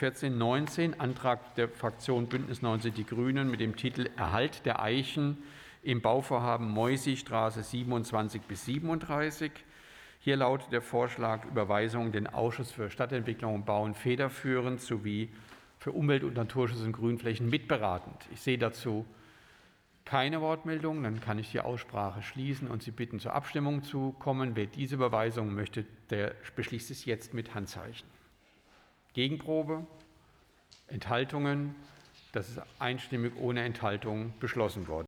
1419, Antrag der Fraktion Bündnis 90 Die Grünen mit dem Titel Erhalt der Eichen im Bauvorhaben Meusistraße 27 bis 37. Hier lautet der Vorschlag Überweisung in den Ausschuss für Stadtentwicklung und Bauen federführend sowie für Umwelt- und Naturschutz und Grünflächen mitberatend. Ich sehe dazu keine Wortmeldung, dann kann ich die Aussprache schließen und Sie bitten, zur Abstimmung zu kommen. Wer diese Überweisung möchte, der beschließt es jetzt mit Handzeichen. Gegenprobe? Enthaltungen? Das ist einstimmig ohne Enthaltung beschlossen worden.